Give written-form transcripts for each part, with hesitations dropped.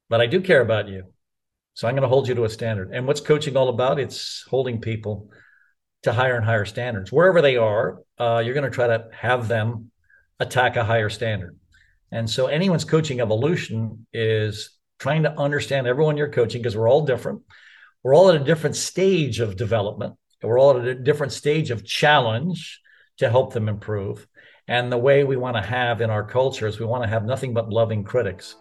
but I do care about you. So I'm going to hold you to a standard. And what's coaching all about? It's holding people to higher and higher standards. Wherever they are, you're going to try to have them attack a higher standard. And so anyone's coaching evolution is trying to understand everyone you're coaching because we're all different. We're all at a different stage of development. We're all at a different stage of challenge to help them improve. And the way we want to have in our culture is we want to have nothing but loving critics.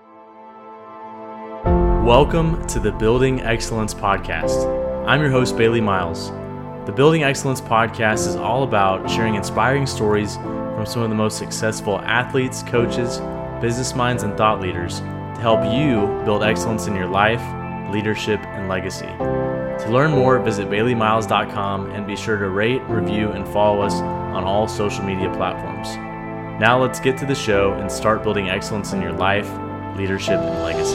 Welcome to the Building Excellence Podcast. I'm your host, Bailey Miles. The Building Excellence Podcast is all about sharing inspiring stories from some of the most successful athletes, coaches, business minds, and thought leaders to help you build excellence in your life, leadership, and legacy. To learn more, visit baileymiles.com and be sure to rate, review, and follow us on all social media platforms. Now let's get to the show and start building excellence in your life, leadership, and legacy.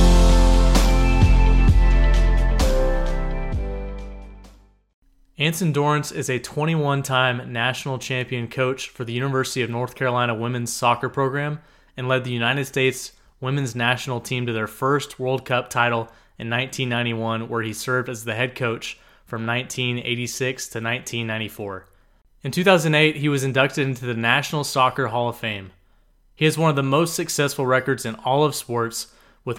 Anson Dorrance is a 21-time national champion coach for the University of North Carolina women's soccer program and led the United States women's national team to their first World Cup title in 1991, where he served as the head coach from 1986 to 1994. In 2008, he was inducted into the National Soccer Hall of Fame. He has one of the most successful records in all of sports, with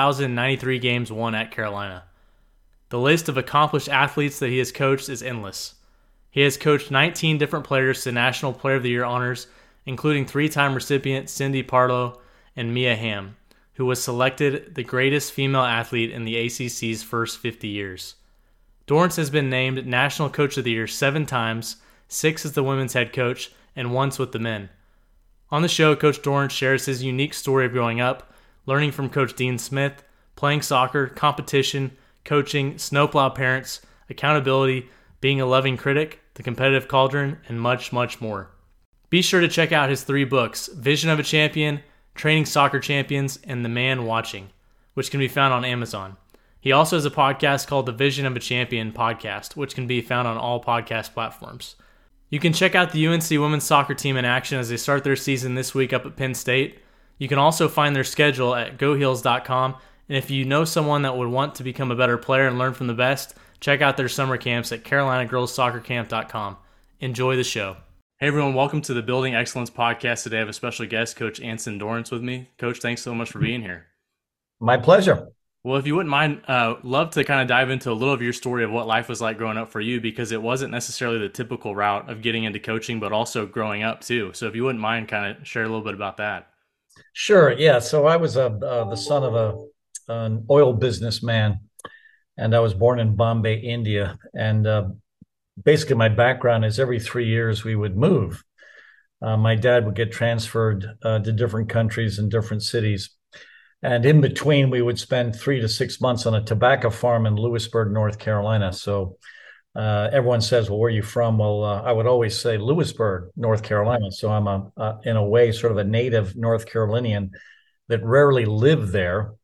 1,093 games won at Carolina. The list of accomplished athletes that he has coached is endless. He has coached 19 different players to National Player of the Year honors, including three-time recipient Cindy Parlow and Mia Hamm, who was selected the greatest female athlete in the ACC's first 50 years. Dorrance has been named National Coach of the Year 7 times, 6 as the women's head coach, and once with the men. On the show, Coach Dorrance shares his unique story of growing up, learning from Coach Dean Smith, playing soccer, competition, coaching, snowplow parents, accountability, being a loving critic, the competitive cauldron, and much, much more. Be sure to check out his 3 books, Vision of a Champion, Training Soccer Champions, and The Man Watching, which can be found on Amazon. He also has a podcast called the Vision of a Champion podcast, which can be found on all podcast platforms. You can check out the UNC women's soccer team in action as they start their season this week up at Penn State. You can also find their schedule at goheels.com. And if you know someone that would want to become a better player and learn from the best, check out their summer camps at carolinagirlssoccercamp.com. Enjoy the show. Hey everyone, welcome to the Building Excellence Podcast. Today I have a special guest, Coach Anson Dorrance, with me. Coach, thanks so much for being here. My pleasure. Well, if you wouldn't mind, love to kind of dive into a little of your story of what life was like growing up for you, because it wasn't necessarily the typical route of getting into coaching, but also growing up too. So if you wouldn't mind, kind of share a little bit about that. Sure. Yeah. So I was the son of an oil businessman, and I was born in Bombay, India. And basically, my background is every 3 years we would move. My dad would get transferred to different countries and different cities. And in between, we would spend 3 to 6 months on a tobacco farm in Lewisburg, North Carolina. So everyone says, well, where are you from? Well, I would always say Lewisburg, North Carolina. So I'm, in a way, sort of a native North Carolinian that rarely lived there.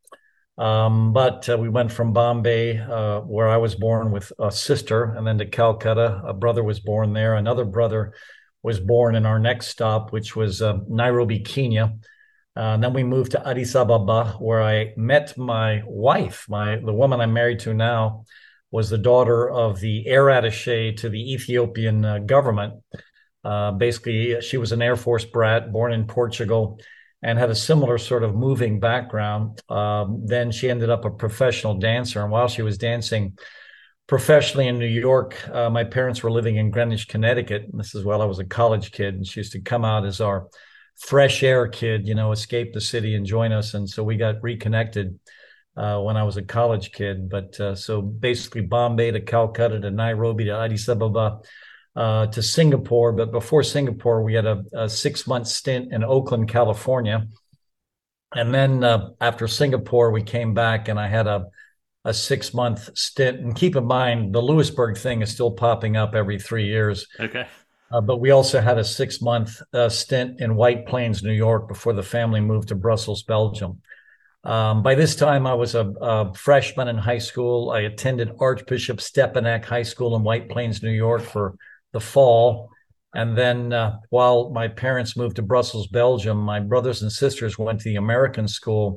But we went from Bombay, where I was born with a sister, and then to Calcutta. A brother was born there. Another brother was born in our next stop, which was Nairobi, Kenya. And then we moved to Addis Ababa, where I met my wife. The woman I'm married to now was the daughter of the air attaché to the Ethiopian government. Basically, she was an Air Force brat, born in Portugal, and had a similar sort of moving background. Then she ended up a professional dancer. And while she was dancing professionally in New York, my parents were living in Greenwich, Connecticut. And this is while I was a college kid. And she used to come out as our fresh air kid, escape the city and join us. And so we got reconnected when I was a college kid. But so basically Bombay to Calcutta to Nairobi to Addis Ababa, to Singapore. But before Singapore, we had a 6-month stint in Oakland, California. And then after Singapore, we came back and I had a 6-month stint. And keep in mind, the Lewisburg thing is still popping up every 3 years. Okay. But we also had a 6-month stint in White Plains, New York, before the family moved to Brussels, Belgium. By this time, I was a freshman in high school. I attended Archbishop Stepinac High School in White Plains, New York for the fall. And then while my parents moved to Brussels, Belgium, my brothers and sisters went to the American school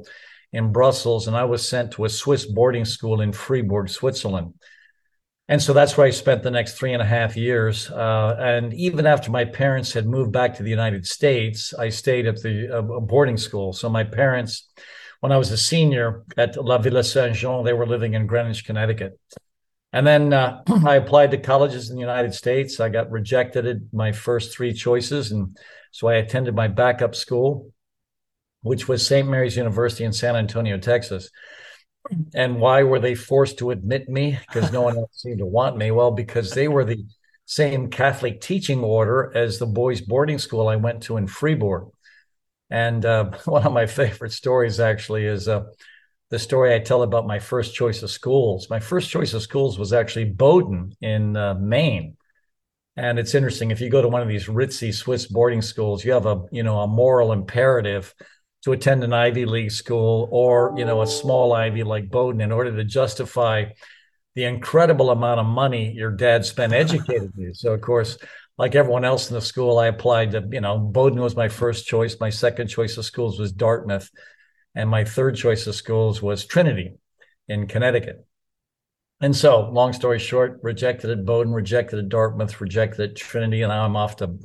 in Brussels, and I was sent to a Swiss boarding school in Fribourg, Switzerland. And so that's where I spent the next 3.5 years. And even after my parents had moved back to the United States, I stayed at the boarding school. So my parents, when I was a senior at La Villa Saint Jean, they were living in Greenwich, Connecticut. And then I applied to colleges in the United States. I got rejected at my first three choices. And so I attended my backup school, which was St. Mary's University in San Antonio, Texas. And why were they forced to admit me? Because no one else seemed to want me. Well, because they were the same Catholic teaching order as the boys' boarding school I went to in Fribourg. And one of my favorite stories actually is the story I tell about my first choice of schools. My first choice of schools was actually Bowdoin in Maine. And it's interesting, if you go to one of these ritzy Swiss boarding schools, you have a moral imperative to attend an Ivy League school or, a small Ivy like Bowdoin in order to justify the incredible amount of money your dad spent educating you. So, of course, like everyone else in the school, I applied to, Bowdoin was my first choice. My second choice of schools was Dartmouth. And my third choice of schools was Trinity in Connecticut. And so, long story short, rejected at Bowdoin, rejected at Dartmouth, rejected at Trinity, and now I'm off to,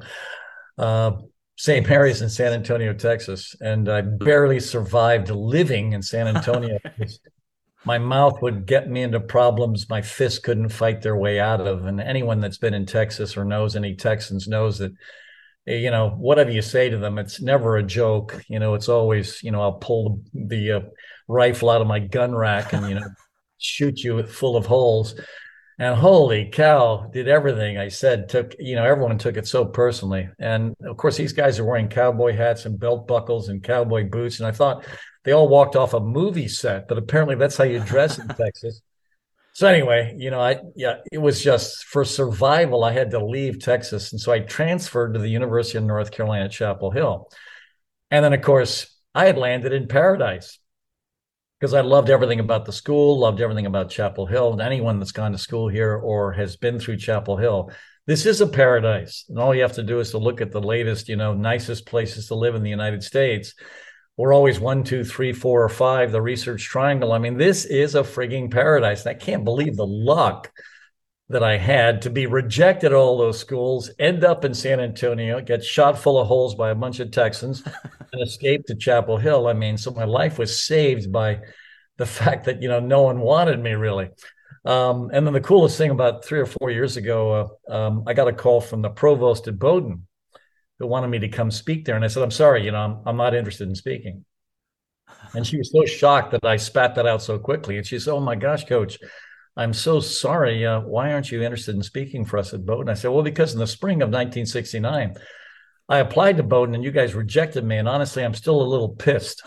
St. Mary's in San Antonio, Texas. And I barely survived living in San Antonio. My mouth would get me into problems my fists couldn't fight their way out of. And anyone that's been in Texas or knows any Texans knows that, whatever you say to them, it's never a joke. It's always, I'll pull the rifle out of my gun rack and, shoot you full of holes. And holy cow, did everything I said everyone took it so personally. And of course, these guys are wearing cowboy hats and belt buckles and cowboy boots. And I thought they all walked off a movie set, but apparently that's how you dress in Texas. So anyway, it was just for survival. I had to leave Texas. And so I transferred to the University of North Carolina at Chapel Hill. And then, of course, I had landed in paradise because I loved everything about the school, loved everything about Chapel Hill. And anyone that's gone to school here or has been through Chapel Hill, this is a paradise. And all you have to do is to look at the latest, nicest places to live in the United States. We're always 1, 2, 3, 4, or 5, the Research Triangle. I mean, this is a frigging paradise. And I can't believe the luck that I had to be rejected at all those schools, end up in San Antonio, get shot full of holes by a bunch of Texans, and escape to Chapel Hill. I mean, so my life was saved by the fact that, no one wanted me really. And then the coolest thing about 3 or 4 years ago, I got a call from the provost at Bowdoin who wanted me to come speak there. And I said, I'm sorry, I'm not interested in speaking. And she was so shocked that I spat that out so quickly. And she said, oh my gosh, coach, I'm so sorry. Why aren't you interested in speaking for us at Bowdoin? I said, well, because in the spring of 1969, I applied to Bowdoin and you guys rejected me. And honestly, I'm still a little pissed.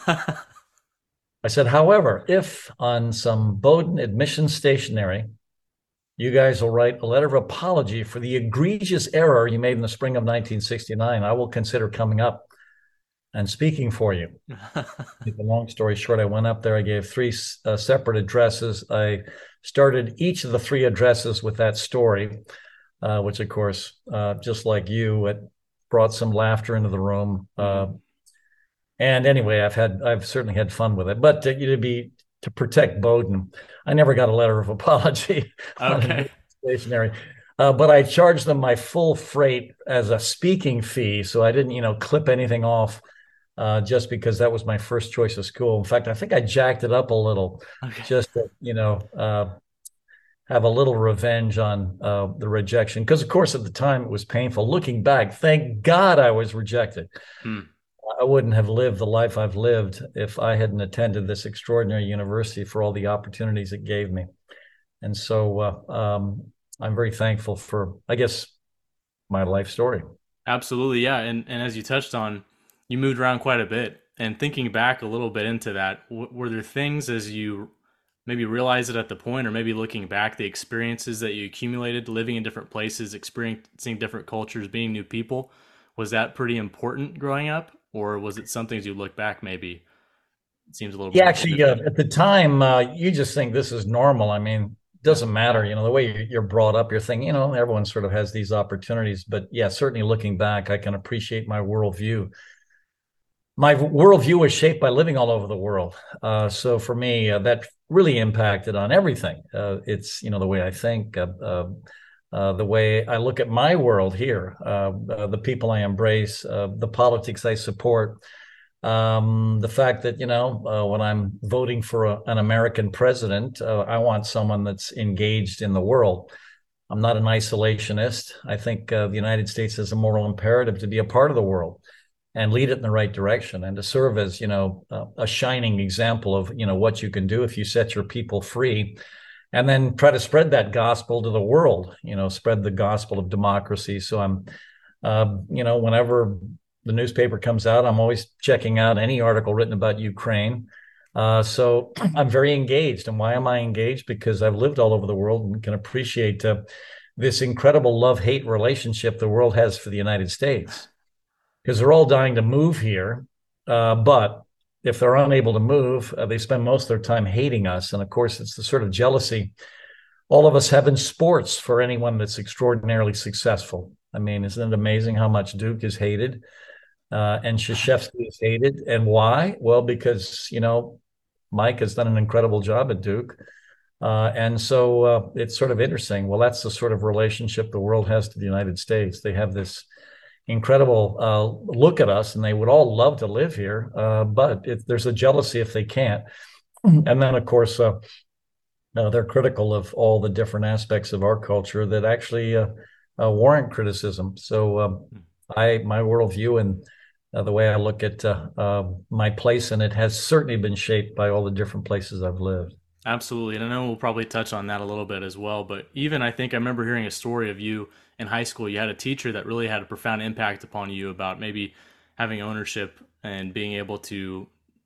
I said, however, if on some Bowdoin admission stationery, you guys will write a letter of apology for the egregious error you made in the spring of 1969, I will consider coming up and speaking for you. The long story short, I went up there. I gave 3 separate addresses. I started each of the 3 addresses with that story, which, of course, just like you, it brought some laughter into the room. And anyway, I've certainly had fun with it. But to protect Bowdoin, I never got a letter of apology. Okay. Stationary. But I charged them my full freight as a speaking fee. So I didn't, clip anything off just because that was my first choice of school. In fact, I think I jacked it up a little just to, have a little revenge on the rejection. Because, of course, at the time it was painful. Looking back, thank God I was rejected. I wouldn't have lived the life I've lived if I hadn't attended this extraordinary university for all the opportunities it gave me. And so I'm very thankful for, I guess, my life story. Absolutely, yeah. And as you touched on, you moved around quite a bit. And thinking back a little bit into that, were there things as you maybe realized it at the point, or maybe looking back, the experiences that you accumulated living in different places, experiencing different cultures, being new people, was that pretty important growing up? Or was it something as you look back, maybe it seems a little Yeah, actually, at the time, you just think this is normal. I mean, it doesn't matter, the way you're brought up, you're thinking, everyone sort of has these opportunities. But yeah, certainly looking back, I can appreciate my worldview my worldview was shaped by living all over the world. So for me, that really impacted on everything. It's, the way I think, the way I look at my world here, the people I embrace, the politics I support, the fact that, when I'm voting for an American president, I want someone that's engaged in the world. I'm not an isolationist. I think the United States has a moral imperative to be a part of the world and lead it in the right direction, and to serve as, a shining example of, what you can do if you set your people free, and then try to spread that gospel to the world, spread the gospel of democracy. So I'm, whenever the newspaper comes out, I'm always checking out any article written about Ukraine. So I'm very engaged. And why am I engaged? Because I've lived all over the world and can appreciate this incredible love-hate relationship the world has for the United States. Because they're all dying to move here. But if they're unable to move, they spend most of their time hating us. And of course, it's the sort of jealousy all of us have in sports for anyone that's extraordinarily successful. I mean, isn't it amazing how much Duke is hated and Krzyzewski is hated? And why? Well, because, Mike has done an incredible job at Duke. And so it's sort of interesting. Well, that's the sort of relationship the world has to the United States. They have this incredible look at us, and they would all love to live here, but there's a jealousy if they can't. And then, of course, they're critical of all the different aspects of our culture that actually warrant criticism. So my worldview and the way I look at my place in it has certainly been shaped by all the different places I've lived. Absolutely. And I know we'll probably touch on that a little bit as well. But even I think I remember hearing a story of you in high school. You had a teacher that really had a profound impact upon you about maybe having ownership and being able to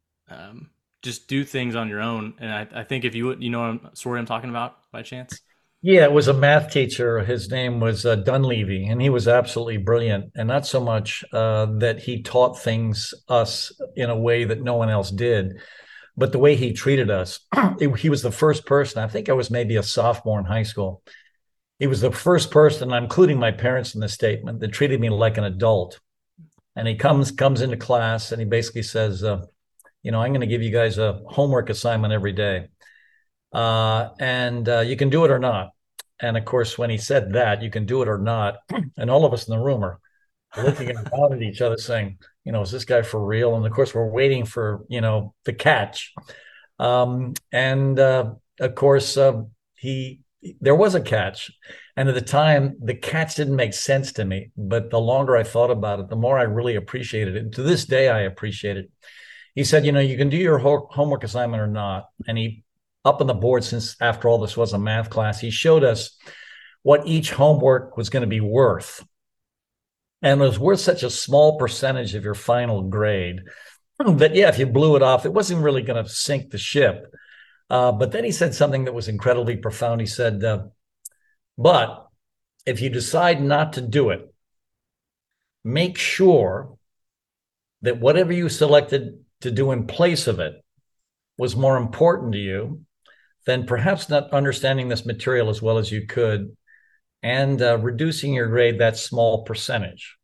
just do things on your own. And I think if you know what story I'm talking about by chance? Yeah, it was a math teacher. His name was Dunleavy, and he was absolutely brilliant. And not so much that he taught things us in a way that no one else did, but the way he treated us. He was the first person, I think I was maybe a sophomore in high school. He was the first person, I'm including my parents in the statement, that treated me like an adult. And he comes into class and he basically says, I'm going to give you guys a homework assignment every day. And you can do it or not. And of course, when he said that, you can do it or not, and all of us in the room are looking out at each other saying, is this guy for real? And of course, we're waiting for, the catch. And of course, there was a catch. And at the time, the catch didn't make sense to me. But the longer I thought about it, the more I really appreciated it. And to this day, I appreciate it. He said, you can do your homework assignment or not. And he, up on the board, since after all this was a math class, he showed us what each homework was going to be worth. And it was worth such a small percentage of your final grade that, yeah, if you blew it off, it wasn't really going to sink the ship. But then he said something that was incredibly profound. He said, but if you decide not to do it, make sure that whatever you selected to do in place of it was more important to you than perhaps not understanding this material as well as you could and reducing your grade that small percentage.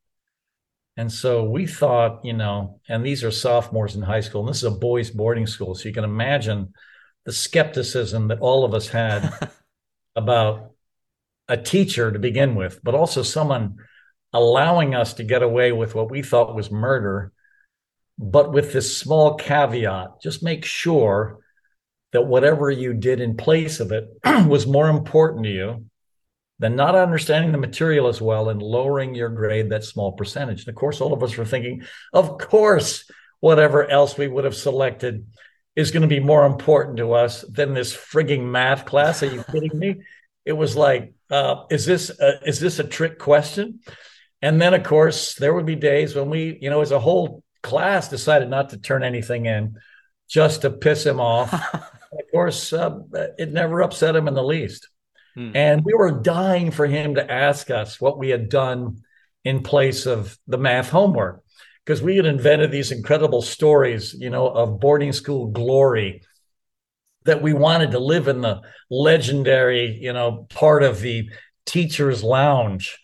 And so we thought, and these are sophomores in high school, and this is a boys' boarding school, so you can imagine the skepticism that all of us had about a teacher to begin with, but also someone allowing us to get away with what we thought was murder, but with this small caveat: just make sure that whatever you did in place of it was more important to you than not understanding the material as well and lowering your grade that small percentage. And of course, all of us were thinking, of course, whatever else we would have selected is going to be more important to us than this frigging math class. Are you kidding me? It was like, is this a trick question? And then, of course, there would be days when we, as a whole class, decided not to turn anything in just to piss him off. Of course, it never upset him in the least. And we were dying for him to ask us what we had done in place of the math homework, because we had invented these incredible stories, of boarding school glory, that we wanted to live in the legendary, part of the teacher's lounge,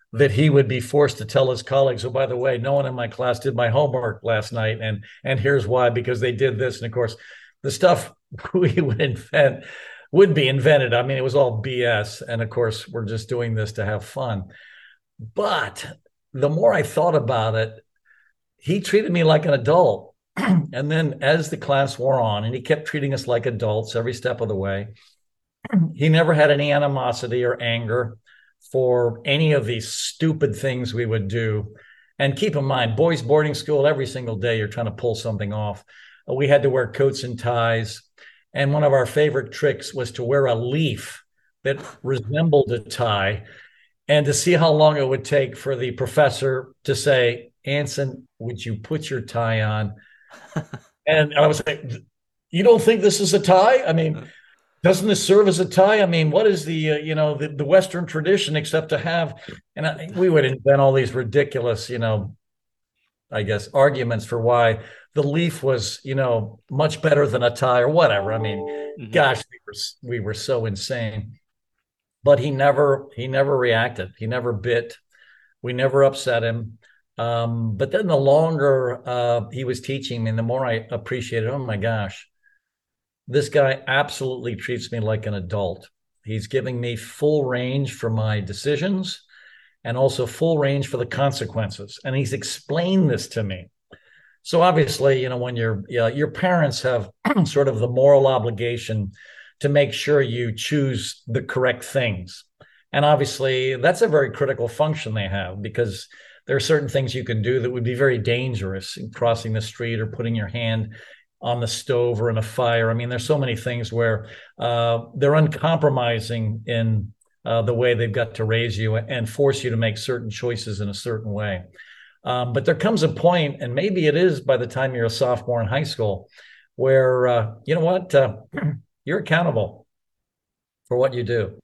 that he would be forced to tell his colleagues, oh, by the way, no one in my class did my homework last night. And here's why, because they did this. And of course, the stuff we would invent would be invented. I mean, it was all BS. And of course, we're just doing this to have fun. But the more I thought about it, he treated me like an adult. And then as the class wore on, and he kept treating us like adults every step of the way, he never had any animosity or anger for any of these stupid things we would do. And keep in mind, boys' boarding school, every single day you're trying to pull something off. We had to wear coats and ties. And one of our favorite tricks was to wear a leaf that resembled a tie and to see how long it would take for the professor to say, Anson, would you put your tie on? And I was like, you don't think this is a tie? I mean, doesn't this serve as a tie? I mean, what is the Western tradition except to have, we would invent all these ridiculous, I guess, arguments for why the leaf was, much better than a tie or whatever. I mean, gosh, we were so insane. But he never reacted. He never bit. We never upset him. But then the longer he was teaching me, the more I appreciated, oh my gosh, this guy absolutely treats me like an adult. He's giving me full range for my decisions and also full range for the consequences. And he's explained this to me. So obviously, when your parents have sort of the moral obligation to make sure you choose the correct things. And obviously, that's a very critical function they have, because there are certain things you can do that would be very dangerous, in crossing the street or putting your hand on the stove or in a fire. I mean, there's so many things where they're uncompromising in the way they've got to raise you and force you to make certain choices in a certain way. But there comes a point, and maybe it is by the time you're a sophomore in high school, where, you know what, you're accountable for what you do.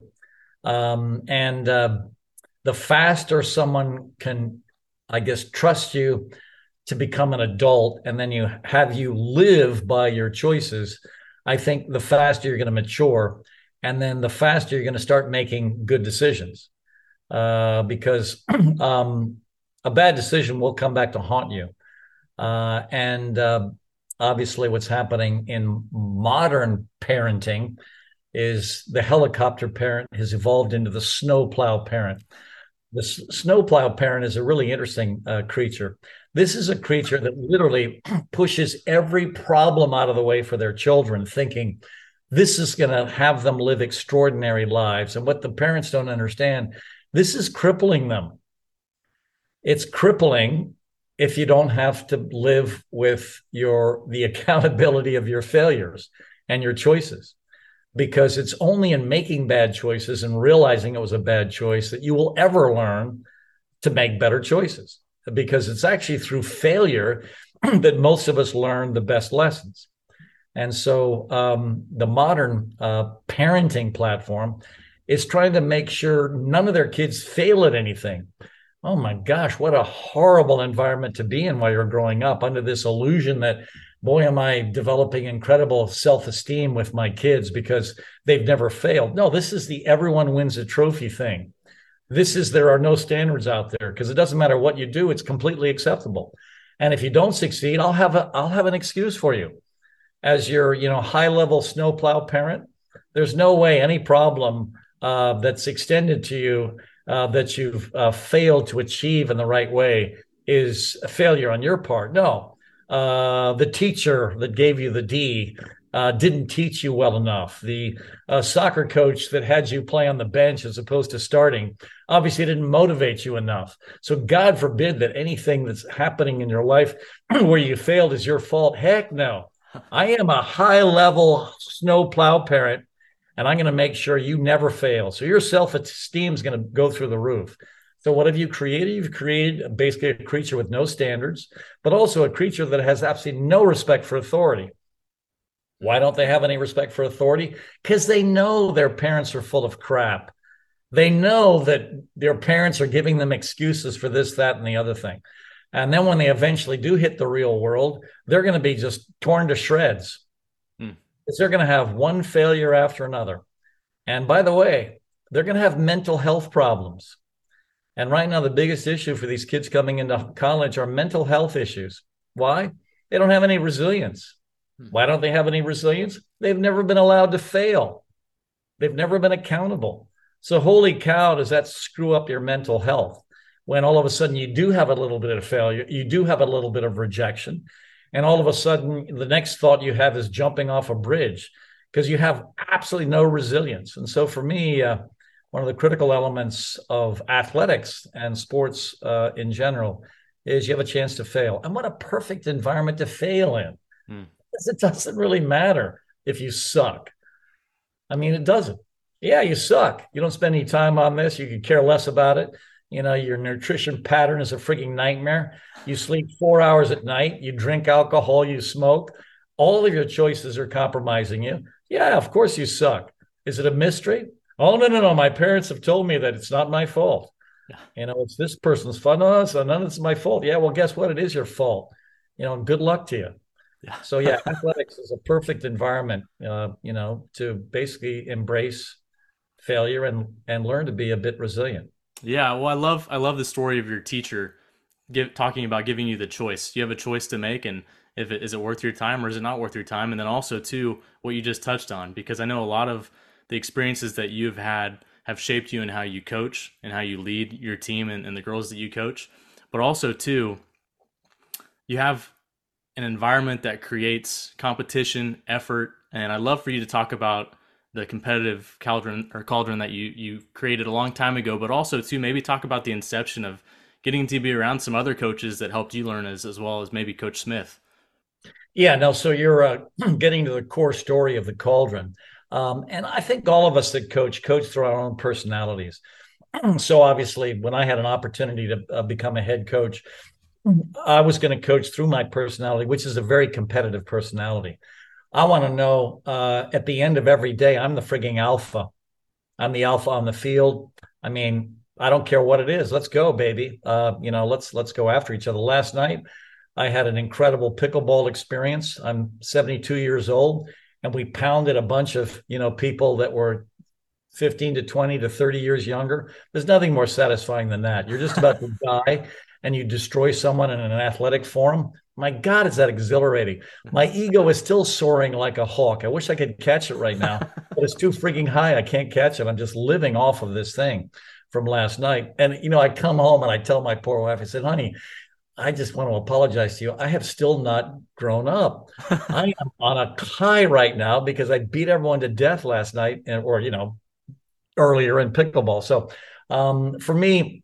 And the faster someone can, I guess, trust you to become an adult, and then you live by your choices, I think the faster you're going to mature, and then the faster you're going to start making good decisions. Because a bad decision will come back to haunt you. And obviously what's happening in modern parenting is the helicopter parent has evolved into the snowplow parent. The snowplow parent is a really interesting creature. This is a creature that literally pushes every problem out of the way for their children, thinking this is going to have them live extraordinary lives. And what the parents don't understand, this is crippling them. It's crippling if you don't have to live with the accountability of your failures and your choices. Because it's only in making bad choices and realizing it was a bad choice that you will ever learn to make better choices. Because it's actually through failure that most of us learn the best lessons. And so the modern parenting platform is trying to make sure none of their kids fail at anything. Oh my gosh, what a horrible environment to be in while you're growing up, under this illusion that, boy, am I developing incredible self-esteem with my kids because they've never failed. No, this is the everyone wins a trophy thing. This is, there are no standards out there, because it doesn't matter what you do, it's completely acceptable. And if you don't succeed, I'll have an excuse for you. As your, high-level snowplow parent, there's no way any problem that's extended to you that you've failed to achieve in the right way is a failure on your part. No, the teacher that gave you the D didn't teach you well enough. The soccer coach that had you play on the bench as opposed to starting obviously didn't motivate you enough. So God forbid that anything that's happening in your life where you failed is your fault. Heck no. I am a high-level snowplow parent, and I'm going to make sure you never fail. So your self-esteem is going to go through the roof. So what have you created? You've created basically a creature with no standards, but also a creature that has absolutely no respect for authority. Why don't they have any respect for authority? Because they know their parents are full of crap. They know that their parents are giving them excuses for this, that, and the other thing. And then when they eventually do hit the real world, they're going to be just torn to shreds. Because they're going to have one failure after another. And by the way, they're going to have mental health problems. And right now, the biggest issue for these kids coming into college are mental health issues. Why? They don't have any resilience. Why don't they have any resilience? They've never been allowed to fail. They've never been accountable. So, holy cow, does that screw up your mental health when all of a sudden you do have a little bit of failure, you do have a little bit of rejection, and all of a sudden the next thought you have is jumping off a bridge because you have absolutely no resilience. And so, for me, one of the critical elements of athletics and sports in general is you have a chance to fail. And what a perfect environment to fail in. Mm. Because it doesn't really matter if you suck. I mean, it doesn't. Yeah, you suck. You don't spend any time on this. You could care less about it. You know, your nutrition pattern is a freaking nightmare. You sleep 4 hours at night. You drink alcohol. You smoke. All of your choices are compromising you. Yeah, of course you suck. Is it a mystery? Oh, no, no, no. My parents have told me that it's not my fault. Yeah. You know, it's this person's fault. No, it's none of it's my fault. Yeah, well, guess what? It is your fault. You know, good luck to you. Yeah. So yeah, athletics is a perfect environment, you know, to basically embrace failure and learn to be a bit resilient. Yeah, well, I love the story of your teacher talking about giving you the choice. You have a choice to make, and if it is it worth your time or is it not worth your time, and then also too what you just touched on, because I know a lot of the experiences that you've had have shaped you in how you coach and how you lead your team and the girls that you coach, but also too you have an environment that creates competition, effort, and I'd love for you to talk about the competitive cauldron that you created a long time ago, but also to maybe talk about the inception of getting to be around some other coaches that helped you learn as well as maybe Coach Smith. Yeah, no, so you're getting to the core story of the cauldron. And I think all of us that coach through our own personalities. So obviously, when I had an opportunity to become a head coach, I was going to coach through my personality, which is a very competitive personality. I want to know at the end of every day, I'm the frigging alpha. I'm the alpha on the field. I mean, I don't care what it is. Let's go, baby. You know, let's go after each other. Last night, I had an incredible pickleball experience. I'm 72 years old, and we pounded a bunch of people that were 15 to 20 to 30 years younger. There's nothing more satisfying than that. You're just about to die and you destroy someone in an athletic forum. My God, is that exhilarating. My ego is still soaring like a hawk. I wish I could catch it right now, but it's too freaking high. I can't catch it. I'm just living off of this thing from last night. And, I come home and I tell my poor wife, I said, honey, I just want to apologize to you. I have still not grown up. I am on a high right now because I beat everyone to death last night or earlier in pickleball. So for me,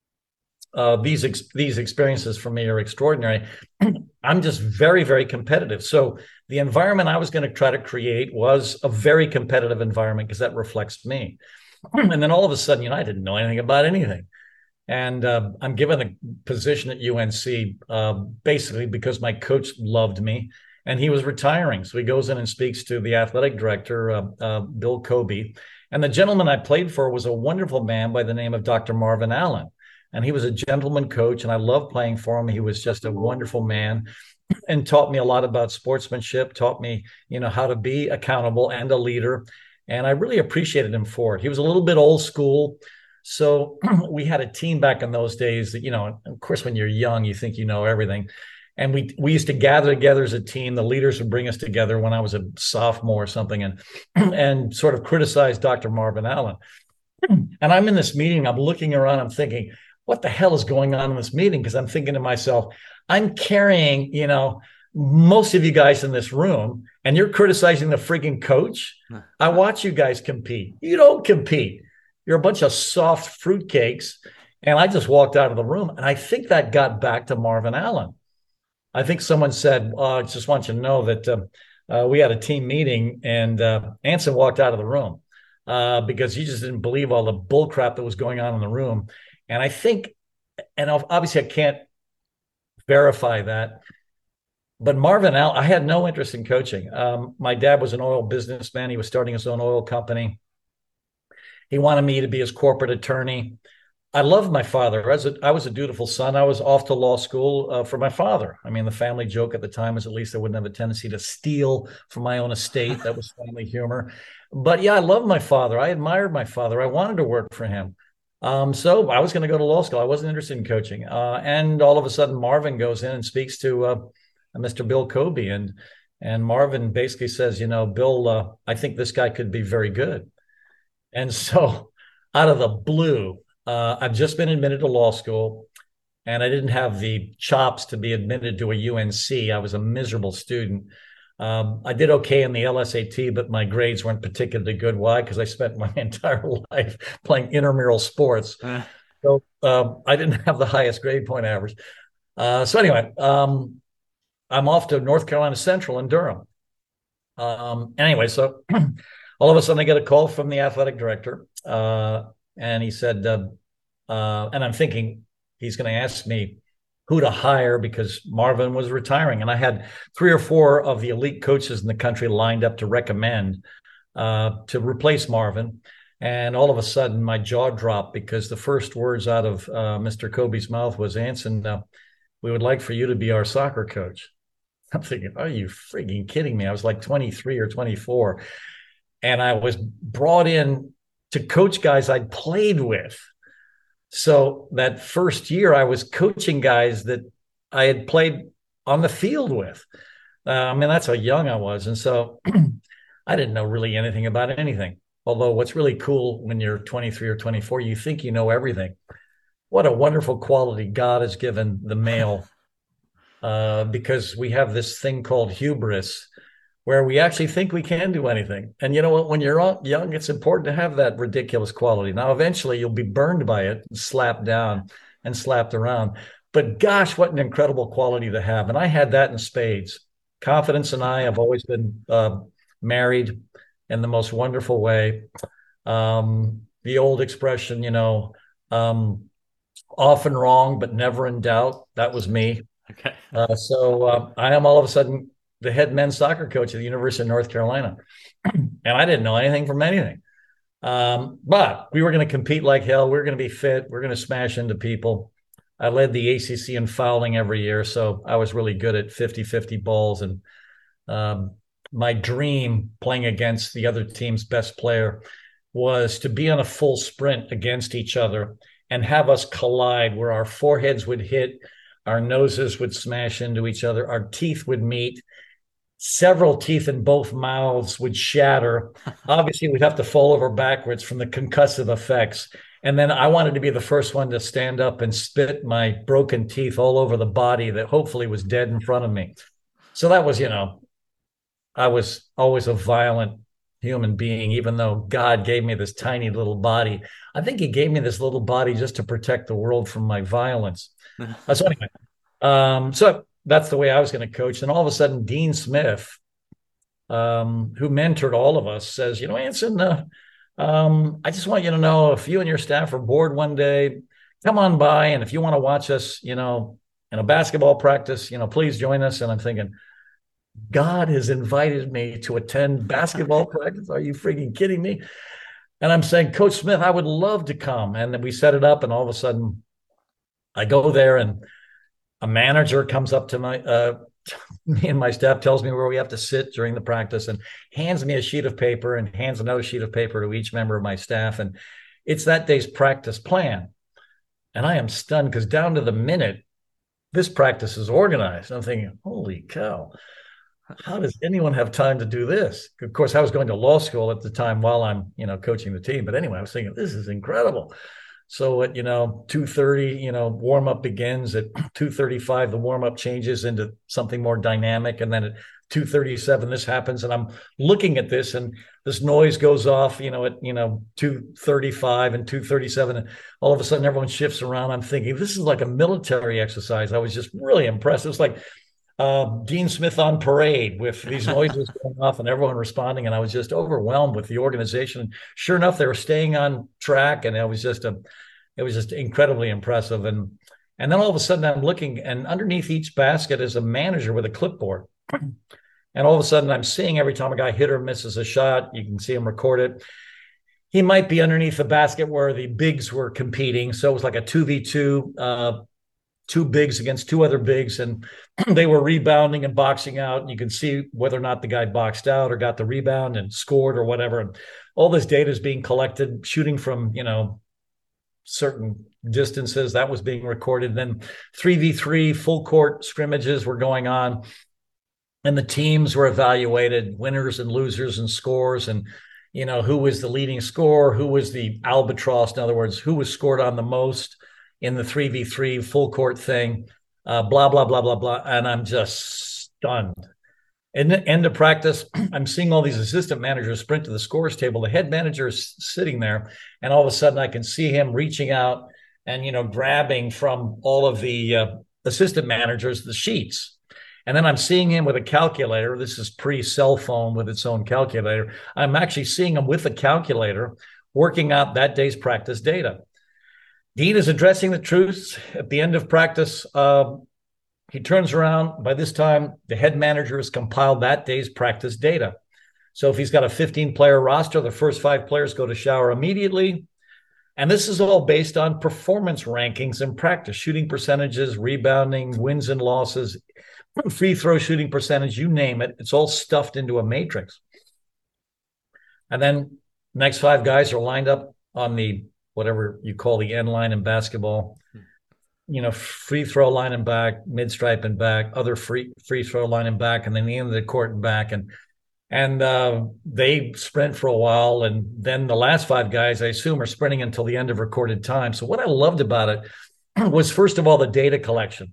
these experiences for me are extraordinary. I'm just very, very competitive. So the environment I was going to try to create was a very competitive environment because that reflects me. And then all of a sudden, I didn't know anything about anything. And I'm given a position at UNC basically because my coach loved me and he was retiring. So he goes in and speaks to the athletic director, Bill Kobe. And the gentleman I played for was a wonderful man by the name of Dr. Marvin Allen. And he was a gentleman coach, and I loved playing for him. He was just a wonderful man and taught me a lot about sportsmanship, taught me, how to be accountable and a leader. And I really appreciated him for it. He was a little bit old school. So we had a team back in those days that, of course, when you're young, you think you know everything. And we used to gather together as a team. The leaders would bring us together when I was a sophomore or something and and sort of criticize Dr. Marvin Allen. And I'm in this meeting, I'm looking around, I'm thinking, what the hell is going on in this meeting? Because I'm thinking to myself, I'm carrying, most of you guys in this room, and you're criticizing the freaking coach. I watch you guys compete. You don't compete. You're a bunch of soft fruitcakes. And I just walked out of the room. And I think that got back to Marvin Allen. I think someone said, I just want you to know that we had a team meeting and Anson walked out of the room because he just didn't believe all the bull crap that was going on in the room. And I think, and obviously I can't verify that, but Marvin Allen, I had no interest in coaching. My dad was an oil businessman. He was starting his own oil company. He wanted me to be his corporate attorney. I loved my father. I was a dutiful son. I was off to law school for my father. I mean, the family joke at the time was at least I wouldn't have a tendency to steal from my own estate. That was family humor. But yeah, I loved my father. I admired my father. I wanted to work for him. So I was going to go to law school. I wasn't interested in coaching. And all of a sudden, Marvin goes in and speaks to Mr. Bill Kobe. And Marvin basically says, Bill, I think this guy could be very good. And so out of the blue, I've just been admitted to law school and I didn't have the chops to be admitted to a UNC. I was a miserable student. I did okay in the LSAT, but my grades weren't particularly good. Why? Because I spent my entire life playing intramural sports. So I didn't have the highest grade point average. So anyway, I'm off to North Carolina Central in Durham. Anyway, so all of a sudden I get a call from the athletic director, and he said, and I'm thinking he's going to ask me who to hire because Marvin was retiring. And I had 3 or 4 of the elite coaches in the country lined up to recommend to replace Marvin. And all of a sudden, my jaw dropped because the first words out of Mr. Kobe's mouth was, Anson, we would like for you to be our soccer coach. I'm thinking, are you freaking kidding me? I was like 23 or 24. And I was brought in to coach guys I'd played with. So that first year, I was coaching guys that I had played on the field with. That's how young I was. And so I didn't know really anything about anything. Although what's really cool when you're 23 or 24, you think you know everything. What a wonderful quality God has given the male, because we have this thing called hubris, where we actually think we can do anything. And you know what? When you're young, it's important to have that ridiculous quality. Now, eventually you'll be burned by it, and slapped down and slapped around. But gosh, what an incredible quality to have. And I had that in spades. Confidence and I have always been married in the most wonderful way. The old expression, often wrong, but never in doubt. That was me. Okay. So I am all of a sudden the head men's soccer coach at the University of North Carolina. And I didn't know anything from anything. But we were going to compete like hell. We were going to be fit. We're going to smash into people. I led the ACC in fouling every year. So I was really good at 50-50 balls. And my dream playing against the other team's best player was to be on a full sprint against each other and have us collide where our foreheads would hit, our noses would smash into each other, our teeth would meet. Several teeth in both mouths would shatter. Obviously, we'd have to fall over backwards from the concussive effects. And then I wanted to be the first one to stand up and spit my broken teeth all over the body that hopefully was dead in front of me. So that was, I was always a violent human being, even though God gave me this tiny little body. I think he gave me this little body just to protect the world from my violence. So anyway, so that's the way I was going to coach. And all of a sudden, Dean Smith, who mentored all of us, says, Anson, I just want you to know if you and your staff are bored one day, come on by. And if you want to watch us, in a basketball practice, please join us. And I'm thinking, God has invited me to attend basketball practice. Are you freaking kidding me? And I'm saying, Coach Smith, I would love to come. And then we set it up. And all of a sudden I go there and a manager comes up to me and my staff, tells me where we have to sit during the practice and hands me a sheet of paper and hands another sheet of paper to each member of my staff. And it's that day's practice plan. And I am stunned because down to the minute, this practice is organized. I'm thinking, holy cow, how does anyone have time to do this? Of course, I was going to law school at the time while I'm, coaching the team. But anyway, I was thinking, this is incredible. So at 2:30, warm up begins. At 2:35, the warm up changes into something more dynamic, and then at 2:37, this happens. And I'm looking at this, and this noise goes off. At 2:35 and 2:37, and all of a sudden, everyone shifts around. I'm thinking this is like a military exercise. I was just really impressed. It was like Dean Smith on parade with these noises going off and everyone responding. And I was just overwhelmed with the organization. And sure enough, they were staying on track, and it was just incredibly impressive. And then all of a sudden I'm looking, and underneath each basket is a manager with a clipboard. And all of a sudden I'm seeing every time a guy hit or misses a shot, you can see him record it. He might be underneath the basket where the bigs were competing. So it was like a 2v2, two bigs against two other bigs, and they were rebounding and boxing out. And you can see whether or not the guy boxed out or got the rebound and scored or whatever. And all this data is being collected, shooting from, certain distances. That was being recorded. Then 3v3 full court scrimmages were going on, and the teams were evaluated, winners and losers and scores, and who was the leading scorer, who was the albatross, in other words, who was scored on the most in the 3v3 full court thing, blah, blah, blah, blah, blah. And I'm just stunned. In the end of practice, I'm seeing all these assistant managers sprint to the scores table. The head manager is sitting there, and all of a sudden I can see him reaching out and, grabbing from all of the assistant managers the sheets. And then I'm seeing him with a calculator. This is pre-cell phone with its own calculator. I'm actually seeing him with a calculator working out that day's practice data. Dean is addressing the truths at the end of practice. He turns around. By this time, the head manager has compiled that day's practice data. So if he's got a 15-player roster, the first 5 players go to shower immediately. And this is all based on performance rankings in practice, shooting percentages, rebounding, wins and losses, free throw shooting percentage, you name it. It's all stuffed into a matrix. And then next 5 guys are lined up on the whatever you call the end line in basketball, free throw line and back, mid stripe and back, other free throw line and back, and then the end of the court and back. And they sprint for a while. And then the last 5 guys, I assume, are sprinting until the end of recorded time. So what I loved about it was, first of all, the data collection.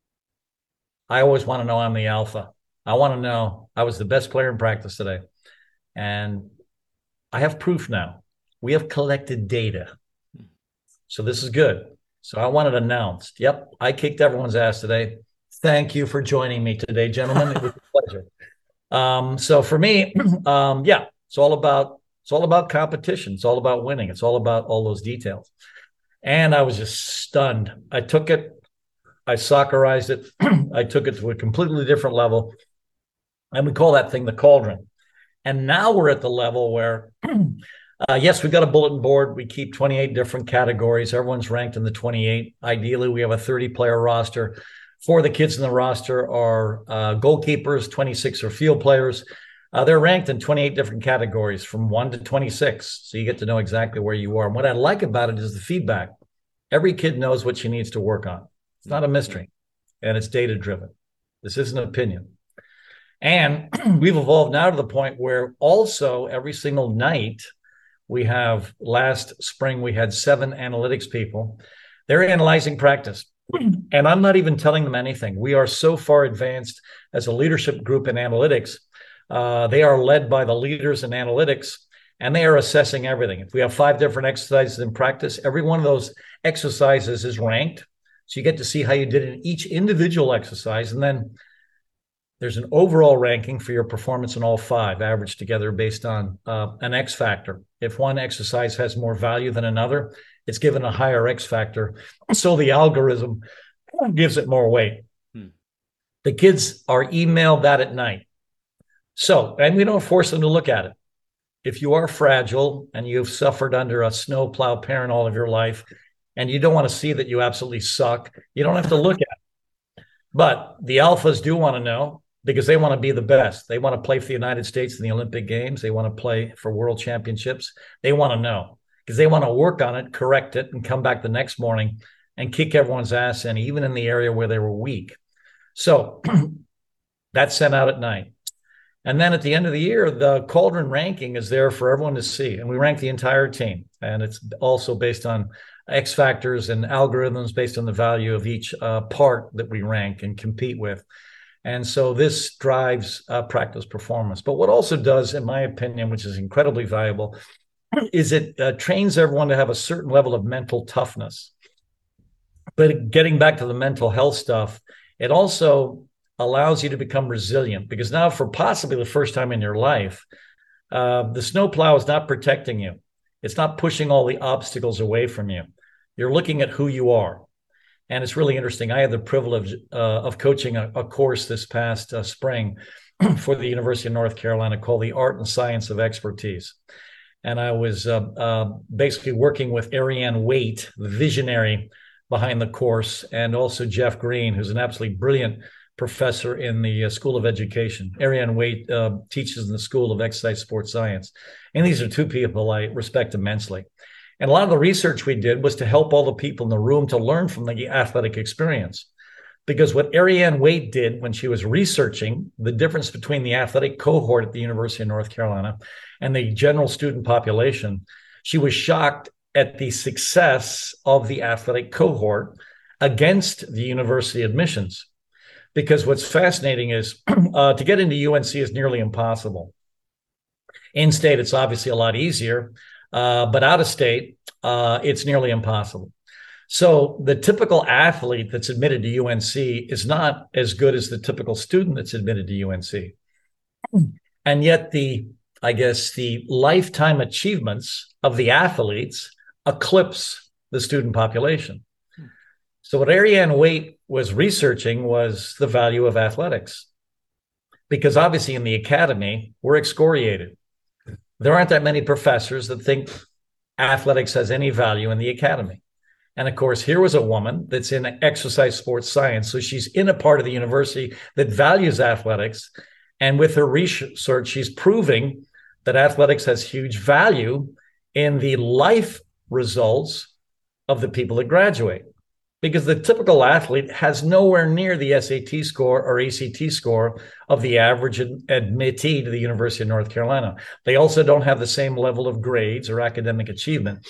I always want to know I'm the alpha. I want to know I was the best player in practice today. And I have proof now. We have collected data. So this is good. So I want it announced. Yep, I kicked everyone's ass today. Thank you for joining me today, gentlemen. It was a pleasure. So for me, it's all about competition. It's all about winning. It's all about all those details. And I was just stunned. I took it. I soccerized it. I took it to a completely different level. And we call that thing the cauldron. And now we're at the level where, yes, we've got a bulletin board. We keep 28 different categories. Everyone's ranked in the 28. Ideally, we have a 30-player roster. 4 of the kids in the roster are goalkeepers, 26 are field players. They're ranked in 28 different categories from 1 to 26. So you get to know exactly where you are. And what I like about it is the feedback. Every kid knows what she needs to work on. It's not a mystery, and it's data-driven. This isn't an opinion. And we've evolved now to the point where also every single night last spring, we had 7 analytics people. They're analyzing practice. And I'm not even telling them anything. We are so far advanced as a leadership group in analytics. They are led by the leaders in analytics, and they are assessing everything. If we have 5 different exercises in practice, every one of those exercises is ranked. So you get to see how you did in each individual exercise. And then there's an overall ranking for your performance in all 5, averaged together based on an X factor. If one exercise has more value than another, it's given a higher X factor. So the algorithm gives it more weight. The kids are emailed that at night. So, and we don't force them to look at it. If you are fragile and you've suffered under a snowplow parent all of your life, and you don't want to see that you absolutely suck, you don't have to look at it. But the alphas do want to know, because they want to be the best. They want to play for the United States in the Olympic Games. They want to play for world championships. They want to know, because they want to work on it, correct it, and come back the next morning and kick everyone's ass in, even in the area where they were weak. So that's sent out at night. And then at the end of the year, the Cauldron ranking is there for everyone to see. And we rank the entire team. And it's also based on X factors and algorithms based on the value of each part that we rank and compete with. And so this drives practice performance. But what also does, in my opinion, which is incredibly valuable, is it trains everyone to have a certain level of mental toughness. But getting back to the mental health stuff, it also allows you to become resilient, because now, for possibly the first time in your life, the snowplow is not protecting you. It's not pushing all the obstacles away from you. You're looking at who you are. And it's really interesting. I had the privilege of coaching a course this past spring for the University of North Carolina called The Art and Science of Expertise. And I was basically working with Ariane Waite, the visionary behind the course, and also Jeff Green, who's an absolutely brilliant professor in the School of Education. Ariane Waite teaches in the School of Exercise Sports Science. And these are 2 people I respect immensely. And a lot of the research we did was to help all the people in the room to learn from the athletic experience. Because what Ariane Waite did when she was researching the difference between the athletic cohort at the University of North Carolina and the general student population, she was shocked at the success of the athletic cohort against the university admissions. Because what's fascinating is to get into UNC is nearly impossible. In state, it's obviously a lot easier, but out of state, it's nearly impossible. So the typical athlete that's admitted to UNC is not as good as the typical student that's admitted to UNC. And yet I guess the lifetime achievements of the athletes eclipse the student population. So what Ariane Waite was researching was the value of athletics. Because obviously in the academy, we're excoriated. There aren't that many professors that think athletics has any value in the academy. And of course, here was a woman that's in exercise sports science. So she's in a part of the university that values athletics. And with her research, she's proving that athletics has huge value in the life results of the people that graduate. Because the typical athlete has nowhere near the SAT score or ACT score of the average admittee to the University of North Carolina. They also don't have the same level of grades or academic achievement.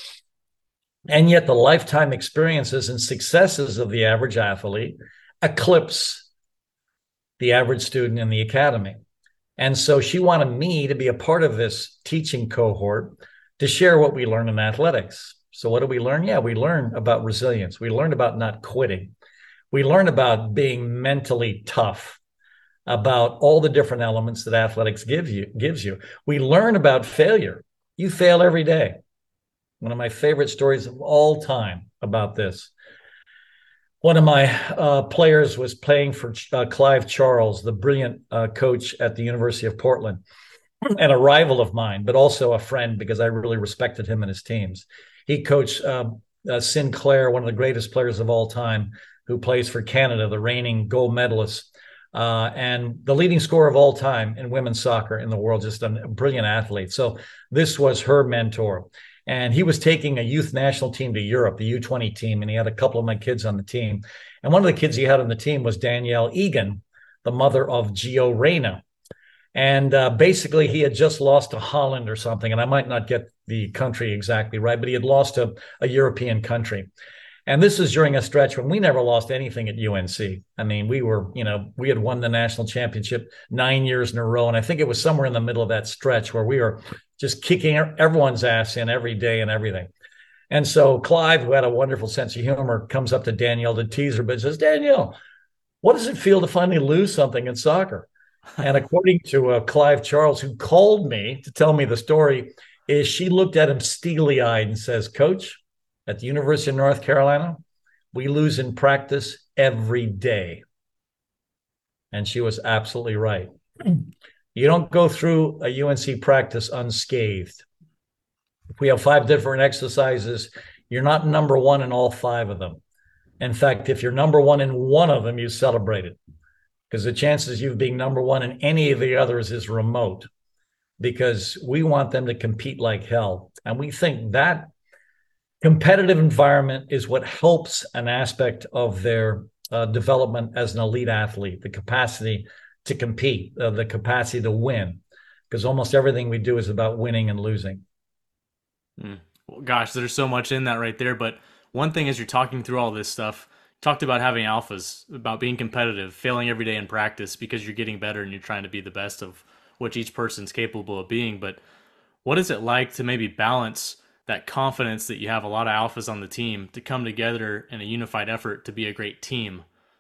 And yet the lifetime experiences and successes of the average athlete eclipse the average student in the academy. And so she wanted me to be a part of this teaching cohort to share what we learn in athletics. So what do we learn? Yeah, we learn about resilience. We learn about not quitting. We learn about being mentally tough, about all the different elements that athletics gives you. We learn about failure. You fail every day. One of my favorite stories of all time about this. One of my players was playing for Clive Charles, the brilliant coach at the University of Portland, and a rival of mine, but also a friend because I really respected him and his teams. He coached Sinclair, one of the greatest players of all time, who plays for Canada, the reigning gold medalist, and the leading scorer of all time in women's soccer in the world, just a brilliant athlete. So this was her mentor. And he was taking a youth national team to Europe, the U20 team, and he had a couple of my kids on the team. And one of the kids he had on the team was Danielle Egan, the mother of Gio Reyna. And basically, he had just lost to Holland or something, and I might not get the country exactly right, but he had lost to a European country. And this is during a stretch when we never lost anything at UNC. I mean, we had won the national championship 9 years in a row. And I think it was somewhere in the middle of that stretch where we were just kicking everyone's ass in every day and everything. And so Clive, who had a wonderful sense of humor, comes up to Danielle to tease her, but says, Danielle, what does it feel to finally lose something in soccer? And according to Clive Charles, who called me to tell me the story, is she looked at him steely-eyed and says, Coach, at the University of North Carolina, we lose in practice every day. And she was absolutely right. You don't go through a UNC practice unscathed. If we have 5 different exercises, you're not number one in all 5 of them. In fact, if you're number one in one of them, you celebrate it, because the chances of you being number one in any of the others is remote, because we want them to compete like hell. And we think that competitive environment is what helps an aspect of their development as an elite athlete, the capacity to compete, the capacity to win, because almost everything we do is about winning and losing. Well, gosh, there's so much in that right there. But one thing as you're talking through all this stuff, you talked about having alphas, about being competitive, failing every day in practice because you're getting better and you're trying to be the best of which each person's capable of being. But what is it like to maybe balance that confidence that you have a lot of alphas on the team to come together in a unified effort to be a great team?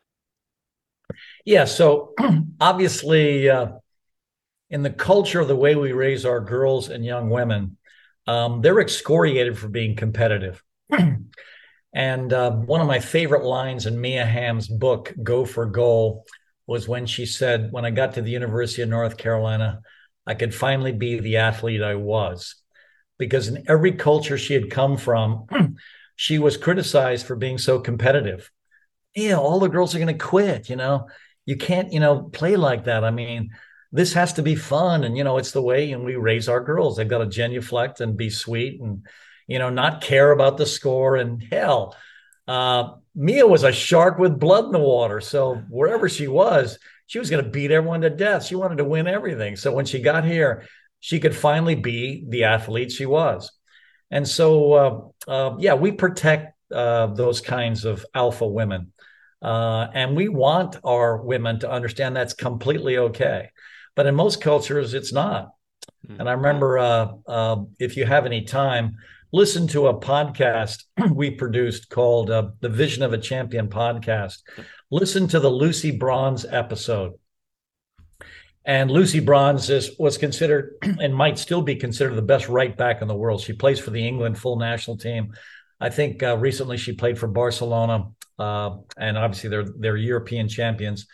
Yeah, so obviously, in the culture of the way we raise our girls and young women, they're excoriated for being competitive. And one of my favorite lines in Mia Hamm's book, Go for Goal, was when she said, when I got to the University of North Carolina, I could finally be the athlete I was. Because in every culture she had come from, she was criticized for being so competitive. Yeah, all the girls are going to quit, You can't, play like that. I mean, this has to be fun. And, it's the way and we raise our girls. They've got to genuflect and be sweet. And, not care about the score. And hell, Mia was a shark with blood in the water. So wherever she was going to beat everyone to death. She wanted to win everything. So when she got here, she could finally be the athlete she was. And so, yeah, we protect those kinds of alpha women. And we want our women to understand that's completely okay. But in most cultures, it's not. And I remember if you have any time, listen to a podcast we produced called the Vision of a Champion podcast. Listen to the Lucy Bronze episode. And Lucy Bronze was considered and might still be considered the best right back in the world. She plays for the England full national team. I think recently she played for Barcelona, and obviously they're European champions.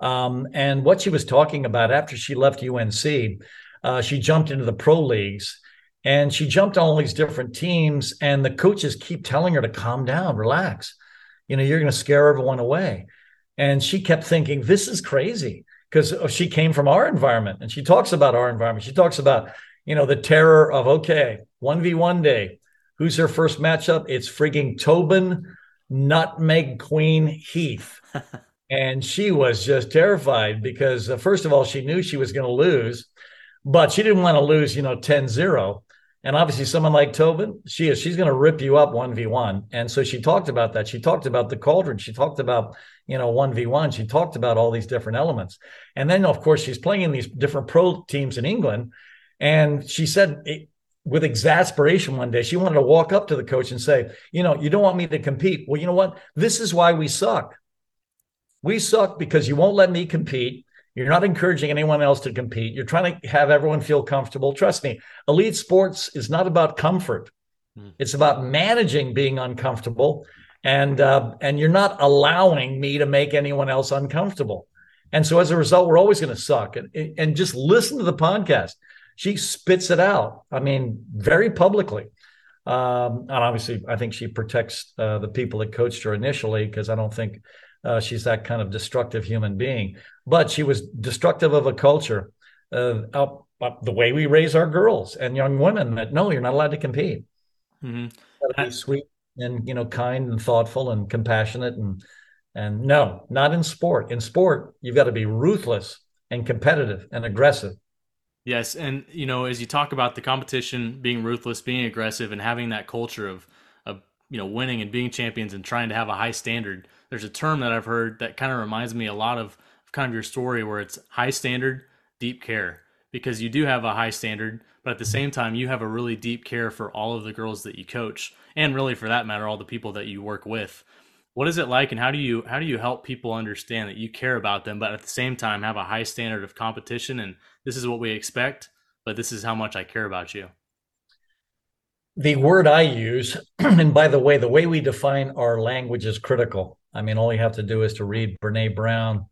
And what she was talking about after she left UNC, she jumped into the pro leagues, and she jumped on all these different teams, and the coaches keep telling her to calm down, relax. You're going to scare everyone away. And she kept thinking, this is crazy, because she came from our environment, and she talks about our environment. She talks about, the terror of, okay, 1v1 day. Who's her first matchup? It's frigging Tobin Nutmeg Queen Heath. And she was just terrified because, first of all, she knew she was going to lose, but she didn't want to lose, 10-0. And obviously someone like Tobin, she's going to rip you up 1v1. And so she talked about that. She talked about the cauldron. She talked about, 1v1. She talked about all these different elements. And then, of course, she's playing in these different pro teams in England. And she said with exasperation one day, she wanted to walk up to the coach and say, you don't want me to compete. Well, you know what? This is why we suck. We suck because you won't let me compete. You're not encouraging anyone else to compete. You're trying to have everyone feel comfortable. Trust me, elite sports is not about comfort. It's about managing being uncomfortable, and you're not allowing me to make anyone else uncomfortable. And so as a result, we're always going to suck. And just listen to the podcast. She spits it out. I mean, very publicly. And obviously, I think she protects the people that coached her initially, because I don't think she's that kind of destructive human being. But she was destructive of a culture, the way we raise our girls and young women, that no, you're not allowed to compete. Mm-hmm. You gotta be sweet and kind and thoughtful and compassionate, and no, not in sport. In sport, you've got to be ruthless and competitive and aggressive. Yes, and as you talk about the competition, being ruthless, being aggressive, and having that culture of winning and being champions and trying to have a high standard, there's a term that I've heard that kind of reminds me a lot of kind of your story, where it's high standard, deep care, because you do have a high standard, but at the same time, you have a really deep care for all of the girls that you coach, and really, for that matter, all the people that you work with. What is it like, and how do you help people understand that you care about them, but at the same time have a high standard of competition, and this is what we expect, but this is how much I care about you? The word I use, and by the way we define our language is critical. I mean, all you have to do is to read Brene Brown,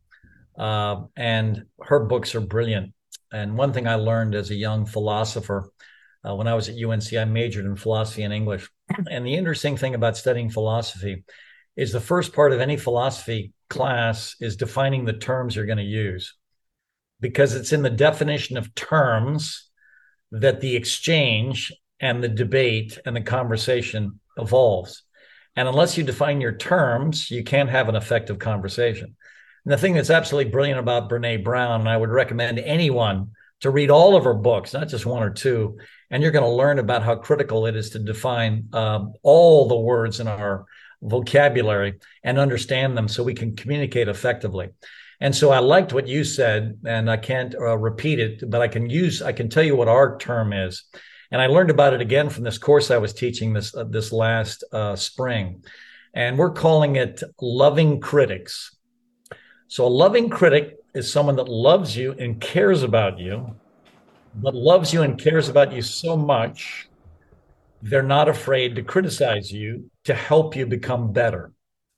and her books are brilliant. And one thing I learned as a young philosopher, when I was at UNC, I majored in philosophy and English. And the interesting thing about studying philosophy is the first part of any philosophy class is defining the terms you're going to use, because it's in the definition of terms that the exchange and the debate and the conversation evolves. And unless you define your terms, you can't have an effective conversation. And the thing that's absolutely brilliant about Brene Brown, and I would recommend anyone to read all of her books, not just one or two, and you're going to learn about how critical it is to define all the words in our vocabulary and understand them so we can communicate effectively. And so I liked what you said, and I can't repeat it, but I can tell you what our term is. And I learned about it again from this course I was teaching this last spring. And we're calling it loving critics. So a loving critic is someone that loves you and cares about you, but loves you and cares about you so much, they're not afraid to criticize you to help you become better.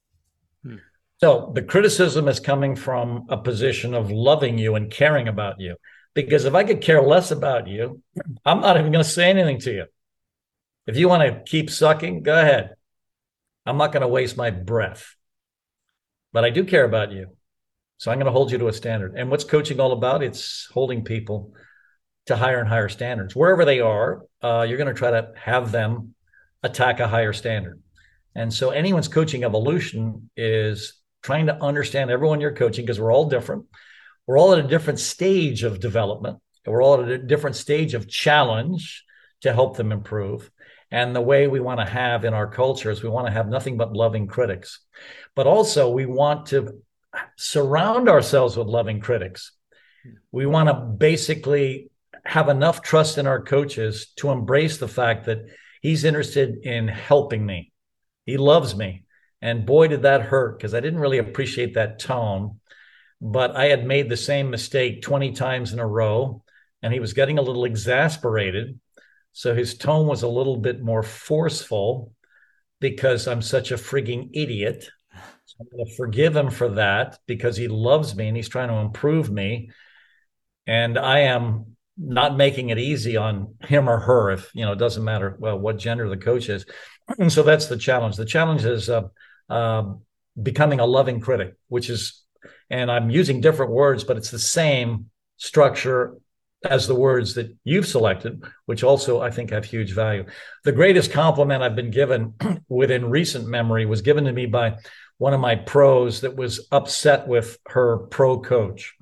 So the criticism is coming from a position of loving you and caring about you. Because if I could care less about you, I'm not even going to say anything to you. If you want to keep sucking, go ahead. I'm not going to waste my breath. But I do care about you. So I'm going to hold you to a standard. And what's coaching all about? It's holding people to higher and higher standards. Wherever they are, you're going to try to have them attack a higher standard. And so anyone's coaching evolution is trying to understand everyone you're coaching, because we're all different. We're all at a different stage of development. We're all at a different stage of challenge to help them improve. And the way we want to have in our culture is we want to have nothing but loving critics. But also we want to surround ourselves with loving critics. We want to basically have enough trust in our coaches to embrace the fact that he's interested in helping me. He loves me. And boy, did that hurt, because I didn't really appreciate that tone. But I had made the same mistake 20 times in a row, and he was getting a little exasperated. So his tone was a little bit more forceful because I'm such a frigging idiot. So I'm going to forgive him for that because he loves me and he's trying to improve me. And I am not making it easy on him or her, if, it doesn't matter, well, what gender the coach is. And so that's the challenge. The challenge is becoming a loving critic, which is, and I'm using different words, but it's the same structure as the words that you've selected, which also I think have huge value. The greatest compliment I've been given within recent memory was given to me by one of my pros that was upset with her pro coach.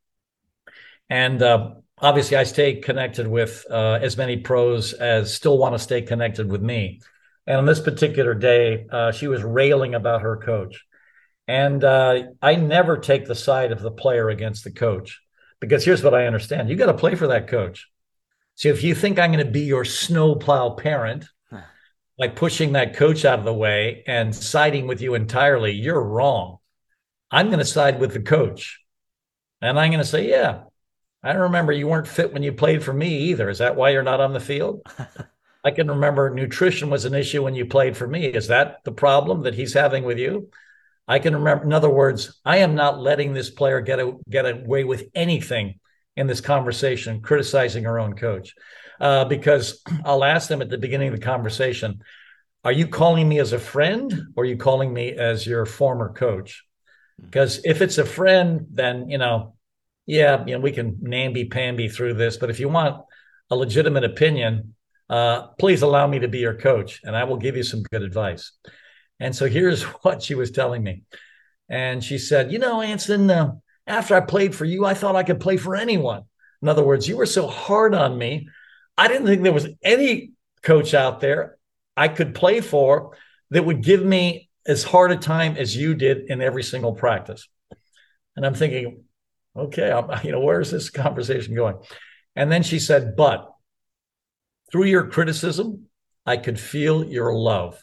And obviously I stay connected with as many pros as still want to stay connected with me. And on this particular day, she was railing about her coach. And I never take the side of the player against the coach, because here's what I understand. You got to play for that coach. So if you think I'm going to be your snowplow parent, like pushing that coach out of the way and siding with you entirely, you're wrong. I'm going to side with the coach. And I'm going to say, yeah, I remember you weren't fit when you played for me either. Is that why you're not on the field? I can remember nutrition was an issue when you played for me. Is that the problem that he's having with you? I can remember, in other words, I am not letting this player get away with anything in this conversation, criticizing her own coach, because I'll ask them at the beginning of the conversation, are you calling me as a friend or are you calling me as your former coach? Because if it's a friend, then, we can namby-pamby through this. But if you want a legitimate opinion, please allow me to be your coach and I will give you some good advice. And so here's what she was telling me. And she said, Anson, after I played for you, I thought I could play for anyone. In other words, you were so hard on me. I didn't think there was any coach out there I could play for that would give me as hard a time as you did in every single practice. And I'm thinking, okay, where's this conversation going? And then she said, but through your criticism, I could feel your love.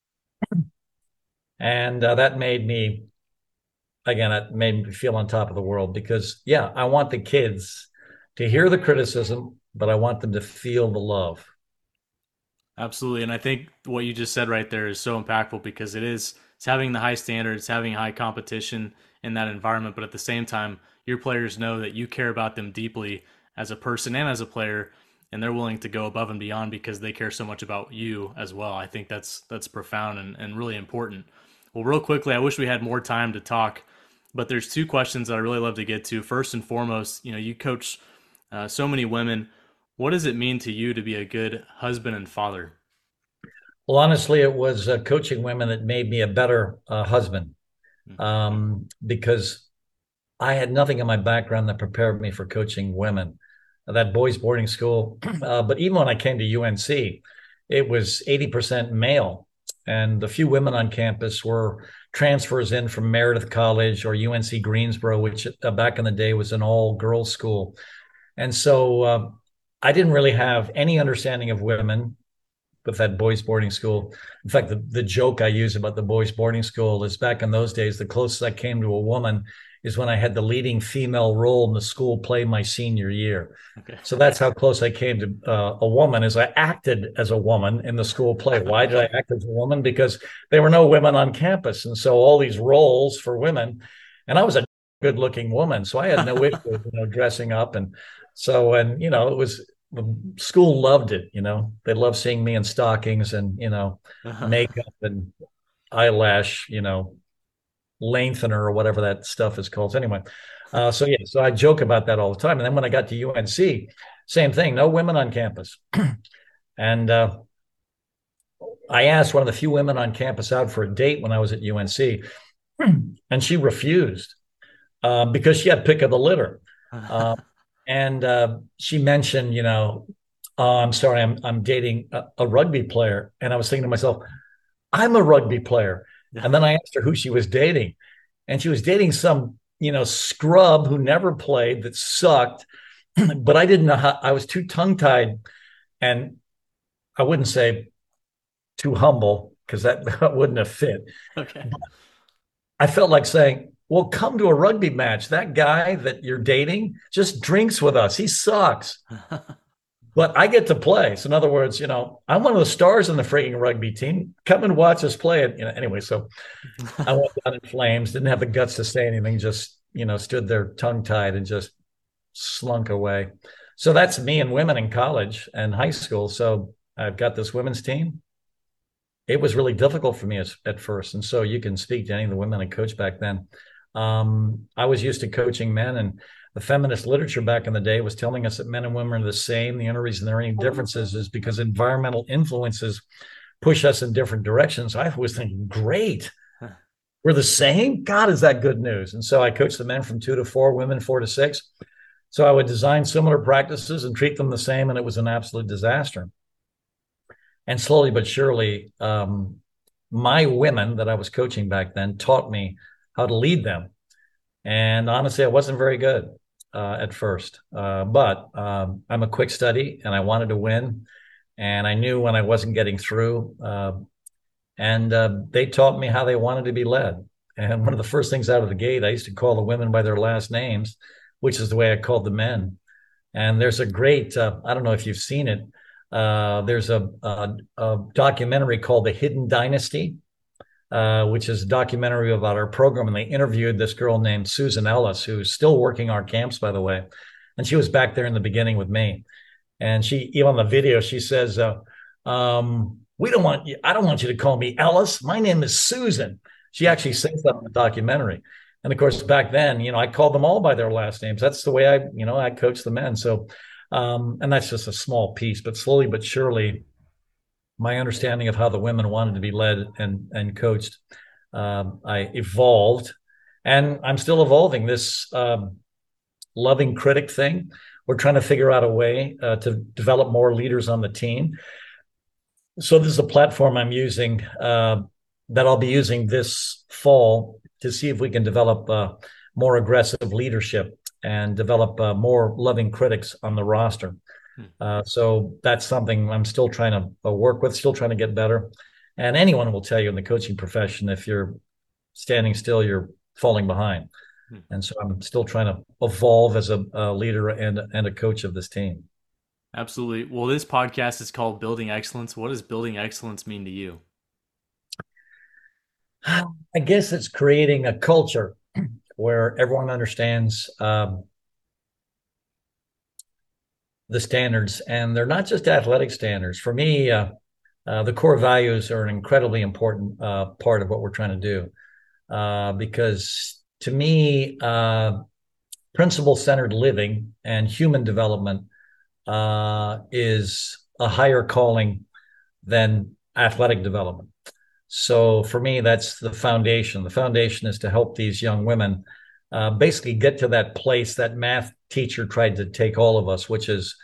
And that made me feel on top of the world because, yeah, I want the kids to hear the criticism, but I want them to feel the love. Absolutely. And I think what you just said right there is so impactful because it's having the high standards, having high competition in that environment. But at the same time, your players know that you care about them deeply as a person and as a player, and they're willing to go above and beyond because they care so much about you as well. I think that's profound and really important. Well, real quickly, I wish we had more time to talk, but there's two questions that I really love to get to. First and foremost, you coach so many women. What does it mean to you to be a good husband and father? Well, honestly, it was coaching women that made me a better husband because I had nothing in my background that prepared me for coaching women. That boys' boarding school, but even when I came to UNC, it was 80% male. And the few women on campus were transfers in from Meredith College or UNC Greensboro, which back in the day was an all-girls school. And so I didn't really have any understanding of women with that boys' boarding school. In fact, the joke I use about the boys' boarding school is back in those days, the closest I came to a woman is when I had the leading female role in the school play my senior year. Okay. So that's how close I came to a woman, as I acted as a woman in the school play. Why did I act as a woman? Because there were no women on campus. And so all these roles for women, and I was a good looking woman. So I had no issue with, dressing up. And so, and, it was, the school loved it, they loved seeing me in stockings and, makeup and eyelash, lengthener or whatever that stuff is called. Anyway, so I joke about that all the time. And then when I got to UNC, same thing, no women on campus. And I asked one of the few women on campus out for a date when I was at UNC, and she refused because she had pick of the litter. Uh, and she mentioned, oh, I'm sorry, I'm dating a rugby player. And I was thinking to myself, I'm a rugby player. And then I asked her who she was dating. And she was dating some, scrub who never played that sucked. But I didn't know how, I was too tongue tied, and I wouldn't say too humble because that wouldn't have fit. Okay. I felt like saying, well, come to a rugby match. That guy that you're dating just drinks with us. He sucks. But I get to play. So in other words, I'm one of the stars in the freaking rugby team. Come and watch us play it. Anyway, so I went down in flames, didn't have the guts to say anything, just, stood there tongue tied and just slunk away. So that's me and women in college and high school. So I've got this women's team. It was really difficult for me at first. And so you can speak to any of the women I coached back then. I was used to coaching men, and the feminist literature back in the day was telling us that men and women are the same. The only reason there are any differences is because environmental influences push us in different directions. I was thinking, great, we're the same. God, is that good news? And so I coached the men from 2 to 4, women 4 to 6. So I would design similar practices and treat them the same, and it was an absolute disaster. And slowly but surely, my women that I was coaching back then taught me how to lead them. And honestly, I wasn't very good at first, but I'm a quick study, and I wanted to win. And I knew when I wasn't getting through, and they taught me how they wanted to be led. And one of the first things out of the gate, I used to call the women by their last names, which is the way I called the men. And there's a great, I don't know if you've seen it, there's a documentary called The Hidden Dynasty, which is a documentary about our program. And they interviewed this girl named Susan Ellis, who's still working our camps, by the way. And she was back there in the beginning with me. And she, even on the video, she says, we don't want you, I don't want you to call me Ellis. My name is Susan. She actually says that in the documentary. And of course, back then, I called them all by their last names. That's the way I coached the men. So, and that's just a small piece, but slowly but surely, my understanding of how the women wanted to be led and coached, I evolved, and I'm still evolving this loving critic thing. We're trying to figure out a way to develop more leaders on the team. So this is a platform I'm using that I'll be using this fall to see if we can develop more aggressive leadership and develop more loving critics on the roster. So that's something I'm still trying to work with, still trying to get better. And anyone will tell you in the coaching profession, if you're standing still, you're falling behind. And so I'm still trying to evolve as a leader and a coach of this team. Absolutely. Well, this podcast is called Building Excellence. What does building excellence mean to you? I guess it's creating a culture where everyone understands the standards, and they're not just athletic standards. For me, the core values are an incredibly important part of what we're trying to do, because to me, principle-centered living and human development is a higher calling than athletic development. So for me, that's the foundation. The foundation is to help these young women basically get to that place that math teacher tried to take all of us, which is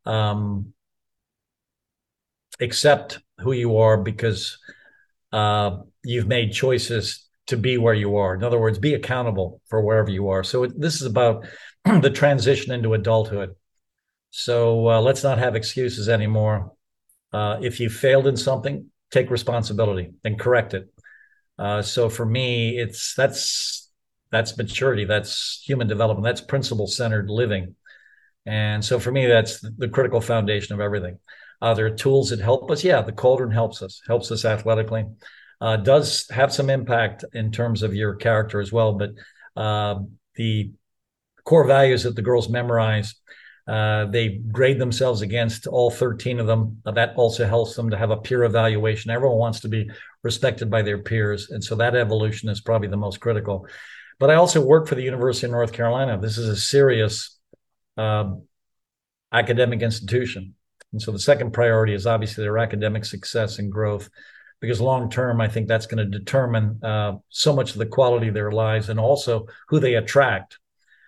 accept who you are because you've made choices to be where you are. In other words, be accountable for wherever you are. So this is about the transition into adulthood. So let's not have excuses anymore. If you failed in something, take responsibility and correct it. So for me, that's maturity, that's human development, that's principle-centered living. And so for me, that's the critical foundation of everything. There are tools that help us. Yeah, the cauldron helps us athletically. Does have some impact in terms of your character as well. But the core values that the girls memorize, they grade themselves against all 13 of them. That also helps them to have a peer evaluation. Everyone wants to be respected by their peers. And so that evolution is probably the most critical. But I also work for the University of North Carolina. This is a serious academic institution. And so the second priority is obviously their academic success and growth, because long term, I think that's going to determine so much of the quality of their lives and also who they attract.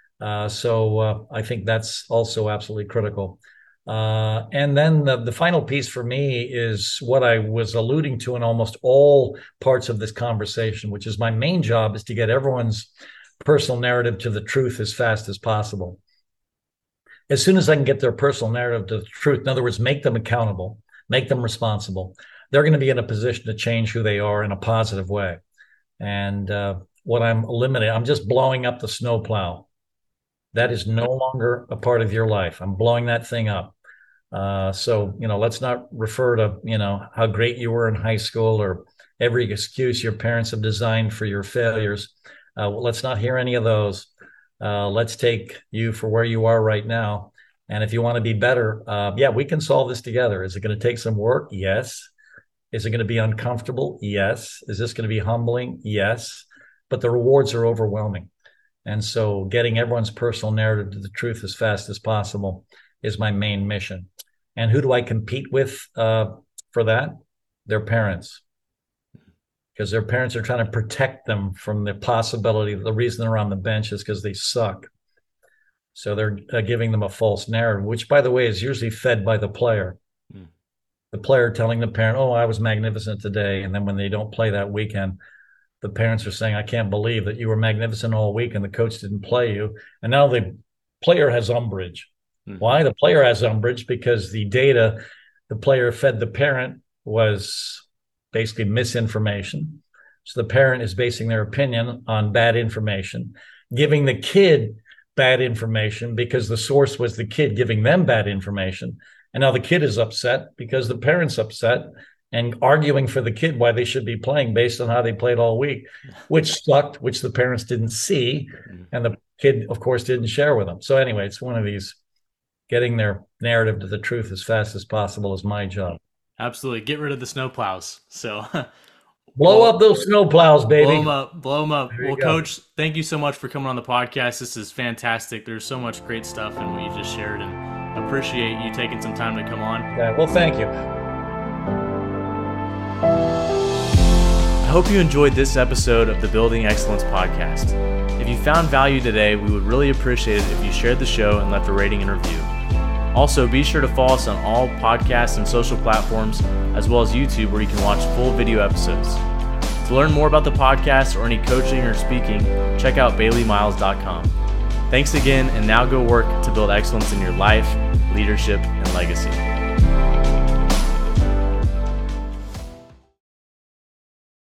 So I think that's also absolutely critical. And then the final piece for me is what I was alluding to in almost all parts of this conversation, which is my main job is to get everyone's personal narrative to the truth as fast as possible. As soon as I can get their personal narrative to the truth, in other words, make them accountable, make them responsible, they're going to be in a position to change who they are in a positive way. And what I'm eliminating, I'm just blowing up the snowplow. That is no longer a part of your life. I'm blowing that thing up. So, let's not refer to, how great you were in high school or every excuse your parents have designed for your failures. Let's not hear any of those. Let's take you for where you are right now. And if you want to be better, we can solve this together. Is it going to take some work? Yes. Is it going to be uncomfortable? Yes. Is this going to be humbling? Yes. But the rewards are overwhelming. And so getting everyone's personal narrative to the truth as fast as possible is my main mission. And who do I compete with for that? Their parents. Because their parents are trying to protect them from the possibility that the reason they're on the bench is because they suck. So they're giving them a false narrative, which, by the way, is usually fed by the player. The player telling the parent, oh, I was magnificent today. And then when they don't play that weekend, the parents are saying, I can't believe that you were magnificent all week and the coach didn't play you. And now the player has umbrage. Why? The player has umbrage because the data the player fed the parent was basically misinformation. So the parent is basing their opinion on bad information, giving the kid bad information because the source was the kid giving them bad information. And now the kid is upset because the parent's upset and arguing for the kid why they should be playing based on how they played all week, which sucked, which the parents didn't see. And the kid, of course, didn't share with them. So anyway, it's one of these, getting their narrative to the truth as fast as possible is my job. Absolutely. Get rid of the snowplows. So blow up those snowplows, baby. Blow them up. Well, Coach, thank you so much for coming on the podcast. This is fantastic. There's so much great stuff in what you just shared, and appreciate you taking some time to come on. Yeah, well, thank you. I hope you enjoyed this episode of the Building Excellence podcast. If you found value today, we would really appreciate it if you shared the show and left a rating and review. Also, be sure to follow us on all podcasts and social platforms, as well as YouTube, where you can watch full video episodes. To learn more about the podcast or any coaching or speaking, check out BaileyMiles.com. Thanks again, and now go work to build excellence in your life, leadership, and legacy.